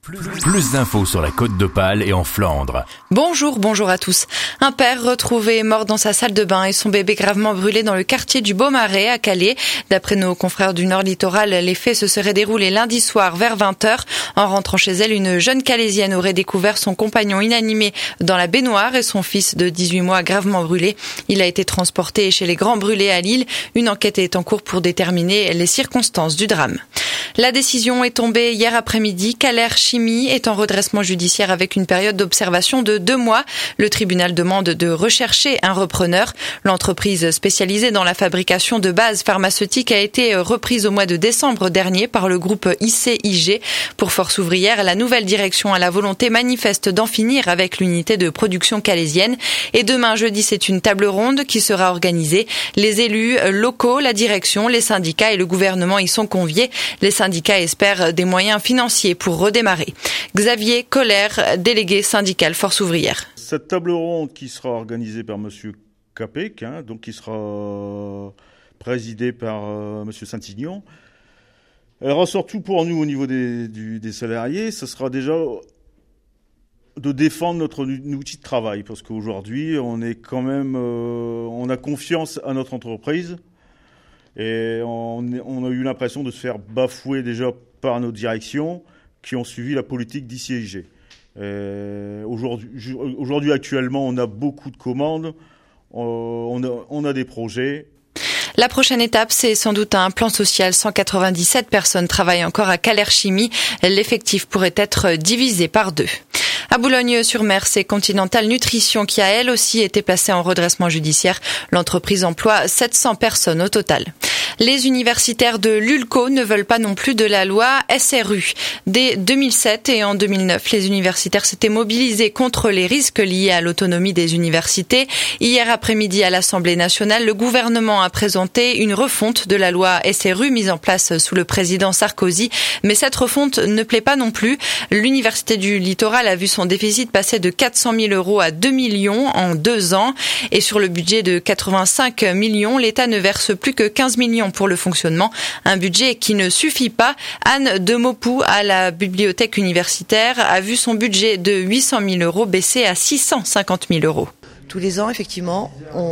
Plus d'infos sur la Côte d'Opale et en Flandre. Bonjour à tous. Un père retrouvé mort dans sa salle de bain et son bébé gravement brûlé dans le quartier du Beaumarais à Calais. D'après nos confrères du Nord Littoral, les faits se seraient déroulés lundi soir vers 20h. En rentrant chez elle, une jeune Calaisienne aurait découvert son compagnon inanimé dans la baignoire et son fils de 18 mois gravement brûlé. Il a été transporté chez les Grands Brûlés à Lille. Une enquête est en cours pour déterminer les circonstances du drame. La décision est tombée hier après-midi. Caler Chimie est en redressement judiciaire avec une période d'observation de 2 mois. Le tribunal demande de rechercher un repreneur. L'entreprise spécialisée dans la fabrication de bases pharmaceutiques a été reprise au mois de décembre dernier par le groupe ICIG. Pour Force ouvrière, la nouvelle direction a la volonté manifeste d'en finir avec l'unité de production calaisienne. Et demain, jeudi, c'est une table ronde qui sera organisée. Les élus locaux, la direction, les syndicats et le gouvernement y sont conviés. Les syndicats espèrent des moyens financiers pour redémarrer. Xavier Colère, délégué syndical Force ouvrière. Cette table ronde qui sera organisée par Monsieur Capec, donc qui sera présidée par Monsieur Saint-Ignon, elle ressort tout pour nous au niveau des salariés. Ce sera déjà de défendre notre outil de travail, parce qu'aujourd'hui, on est quand même, on a confiance à notre entreprise. Et on a eu l'impression de se faire bafouer déjà par nos directions qui ont suivi la politique d'ICIG. Aujourd'hui, actuellement, on a beaucoup de commandes, on a des projets. La prochaine étape, c'est sans doute un plan social. 197 personnes travaillent encore à Caler Chimie. L'effectif pourrait être divisé par 2. À Boulogne-sur-Mer, c'est Continental Nutrition qui a elle aussi été placée en redressement judiciaire. L'entreprise emploie 700 personnes au total. Les universitaires de l'ULCO ne veulent pas non plus de la loi SRU. Dès 2007 et en 2009, les universitaires s'étaient mobilisés contre les risques liés à l'autonomie des universités. Hier après-midi à l'Assemblée nationale, le gouvernement a présenté une refonte de la loi SRU mise en place sous le président Sarkozy. Mais cette refonte ne plaît pas non plus. L'Université du Littoral a vu son déficit passer de 400 000 euros à 2 millions en 2 ans. Et sur le budget de 85 millions, l'État ne verse plus que 15 millions pour le fonctionnement. Un budget qui ne suffit pas. Anne de Maupou, à la bibliothèque universitaire, a vu son budget de 800 000 euros baisser à 650 000 euros. Tous les ans, effectivement,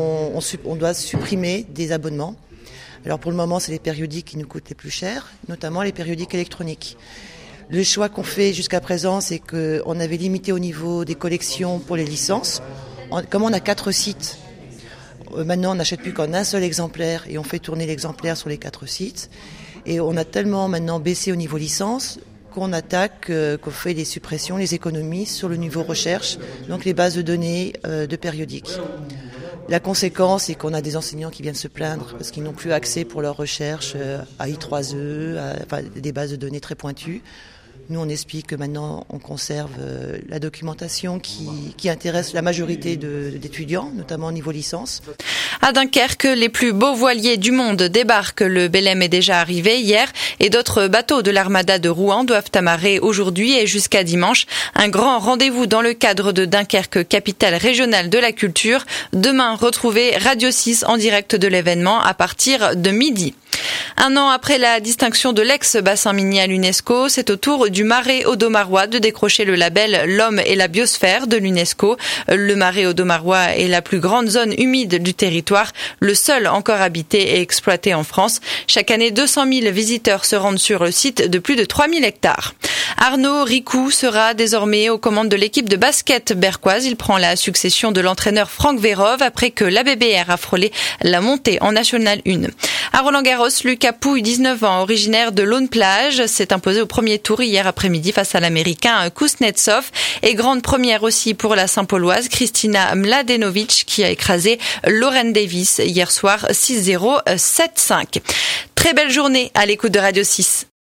on doit supprimer des abonnements. Alors pour le moment, c'est les périodiques qui nous coûtent les plus cher, notamment les périodiques électroniques. Le choix qu'on fait jusqu'à présent, c'est qu'on avait limité au niveau des collections pour les licences. Comme on a 4 sites, maintenant on n'achète plus qu'en un seul exemplaire et on fait tourner l'exemplaire sur les 4 sites. Et on a tellement maintenant baissé au niveau licence qu'on attaque, qu'on fait des suppressions, les économies sur le niveau recherche, donc les bases de données de périodiques. La conséquence, c'est qu'on a des enseignants qui viennent se plaindre parce qu'ils n'ont plus accès pour leur recherche à I3E, enfin des bases de données très pointues. Nous, on explique que maintenant, on conserve la documentation qui intéresse la majorité d'étudiants, notamment au niveau licence. À Dunkerque, les plus beaux voiliers du monde débarquent. Le Belém est déjà arrivé hier et d'autres bateaux de l'Armada de Rouen doivent amarrer aujourd'hui et jusqu'à dimanche. Un grand rendez-vous dans le cadre de Dunkerque, capitale régionale de la culture. Demain, retrouvez Radio 6 en direct de l'événement à partir de midi. 1 an après la distinction de l'ex-bassin minier à l'UNESCO, c'est au tour du Marais audomarois de décrocher le label L'Homme et la Biosphère de l'UNESCO. Le Marais audomarois est la plus grande zone humide du territoire, le seul encore habité et exploité en France. Chaque année, 200 000 visiteurs se rendent sur le site de plus de 3000 hectares. Arnaud Ricou sera désormais aux commandes de l'équipe de basket berquoise. Il prend la succession de l'entraîneur Franck Vérove après que l'ABBR a frôlé la montée en National 1. À Roland-Garros, Lucas Pouille, 19 ans, originaire de Laune-Plage, s'est imposé au premier tour hier après-midi face à l'Américain Kuznetsov. Et grande première aussi pour la Saint-Pauloise, Kristina Mladenovic, qui a écrasé Lauren Davis hier soir 6-0, 7-5. Très belle journée à l'écoute de Radio 6.